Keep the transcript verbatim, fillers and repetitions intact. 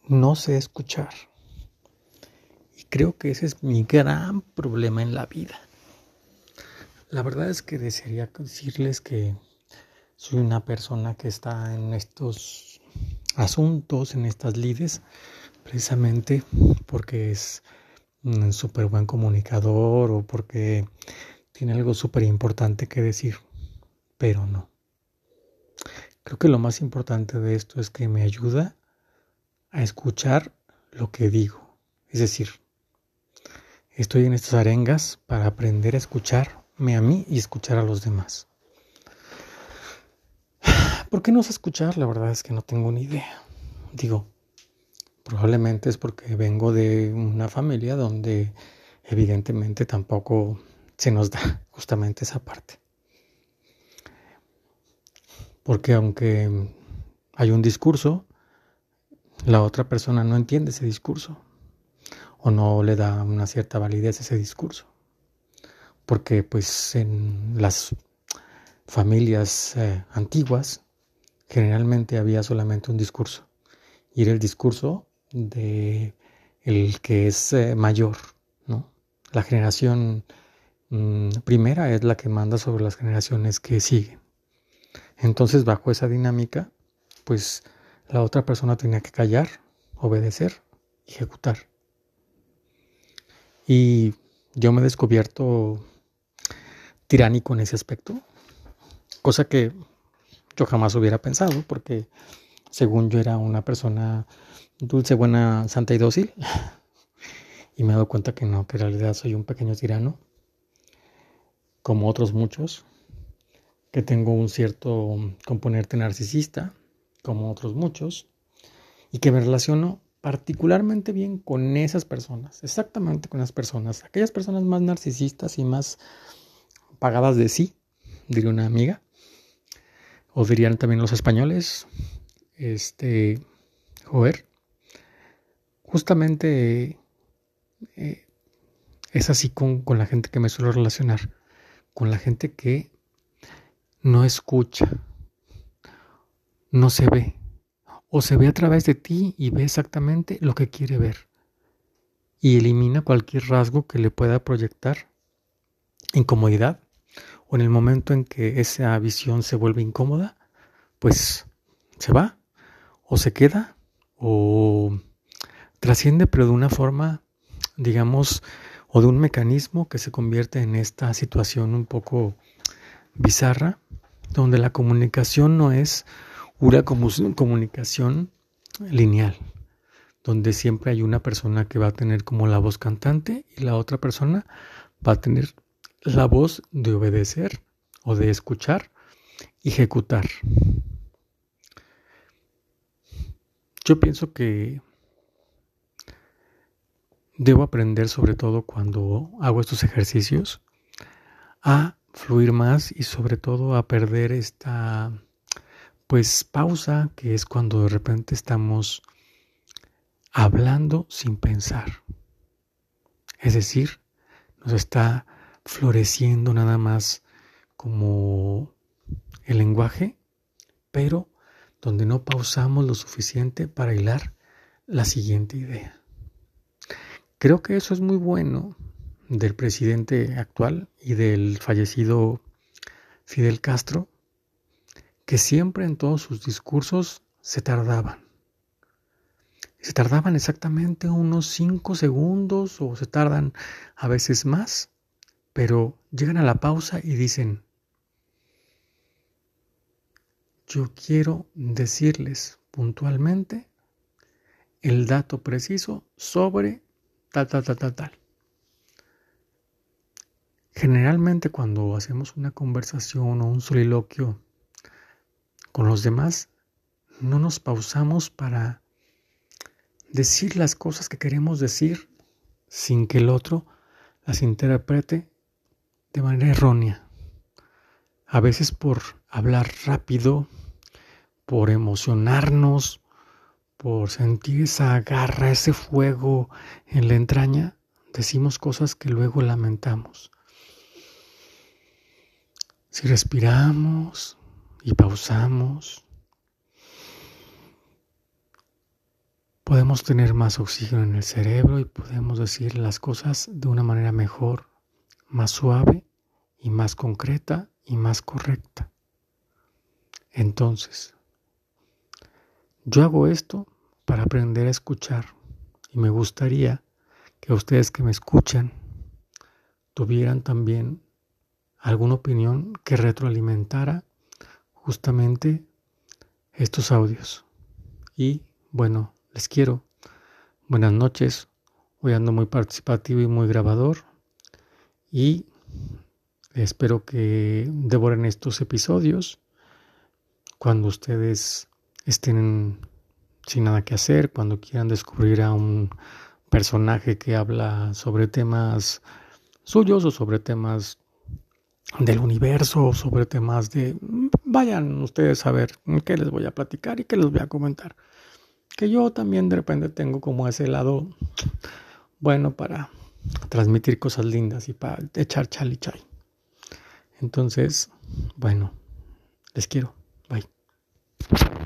No sé escuchar. Y creo que ese es mi gran problema en la vida. La verdad es que desearía decirles que soy una persona que está en estos asuntos, en estas lides, precisamente porque es un súper buen comunicador o porque tiene algo súper importante que decir, pero no. Creo que lo más importante de esto es que me ayuda a escuchar lo que digo. Es decir, estoy en estas arengas para aprender a escucharme a mí y escuchar a los demás. ¿Por qué no sé escuchar? La verdad es que no tengo ni idea. Digo, probablemente es porque vengo de una familia donde evidentemente tampoco se nos da justamente esa parte. Porque aunque hay un discurso, la otra persona no entiende ese discurso o no le da una cierta validez a ese discurso. Porque pues en las familias eh, antiguas generalmente había solamente un discurso y era el discurso de el que es eh, mayor, ¿no? La generación mmm, primera es la que manda sobre las generaciones que siguen. Entonces, bajo esa dinámica, pues la otra persona tenía que callar, obedecer, ejecutar. Y yo me he descubierto tiránico en ese aspecto, cosa que yo jamás hubiera pensado, porque según yo era una persona dulce, buena, santa y dócil, y me he dado cuenta que no, que en realidad soy un pequeño tirano, como otros muchos, que tengo un cierto componente narcisista, como otros muchos, y que me relaciono particularmente bien con esas personas, exactamente con las personas, aquellas personas más narcisistas y más pagadas de sí, diría una amiga, o dirían también los españoles, este, joder, justamente eh, es así con, con la gente que me suelo relacionar, con la gente que no escucha, no se ve, o se ve a través de ti y ve exactamente lo que quiere ver y elimina cualquier rasgo que le pueda proyectar incomodidad, o en el momento en que esa visión se vuelve incómoda, pues se va o se queda o trasciende, pero de una forma, digamos, o de un mecanismo que se convierte en esta situación un poco bizarra, donde la comunicación no es una comunicación lineal, donde siempre hay una persona que va a tener como la voz cantante y la otra persona va a tener la voz de obedecer o de escuchar y ejecutar. Yo pienso que debo aprender, sobre todo cuando hago estos ejercicios, a fluir más y sobre todo a perder esta pues pausa, que es cuando de repente estamos hablando sin pensar. Es decir, nos está floreciendo nada más como el lenguaje, pero donde no pausamos lo suficiente para hilar la siguiente idea. Creo que eso es muy bueno del presidente actual y del fallecido Fidel Castro, que siempre en todos sus discursos se tardaban. Se tardaban exactamente unos cinco segundos o se tardan a veces más, pero llegan a la pausa y dicen: yo quiero decirles puntualmente el dato preciso sobre tal, tal, tal, tal, tal. Generalmente cuando hacemos una conversación o un soliloquio con los demás, no nos pausamos para decir las cosas que queremos decir sin que el otro las interprete de manera errónea. A veces por hablar rápido, por emocionarnos, por sentir esa garra, ese fuego en la entraña, decimos cosas que luego lamentamos. Si respiramos y pausamos, podemos tener más oxígeno en el cerebro y podemos decir las cosas de una manera mejor, más suave y más concreta y más correcta. Entonces, yo hago esto para aprender a escuchar y me gustaría que ustedes que me escuchan tuvieran también alguna opinión que retroalimentara justamente estos audios. Y bueno, les quiero. Buenas noches. Hoy ando muy participativo y muy grabador. Y espero que devoren estos episodios cuando ustedes estén sin nada que hacer, cuando quieran descubrir a un personaje que habla sobre temas suyos o sobre temas del universo o sobre temas de... Vayan ustedes a ver qué les voy a platicar y qué les voy a comentar. Que yo también de repente tengo como ese lado bueno para transmitir cosas lindas y para echar chal y chay. Entonces, bueno, les quiero. Bye.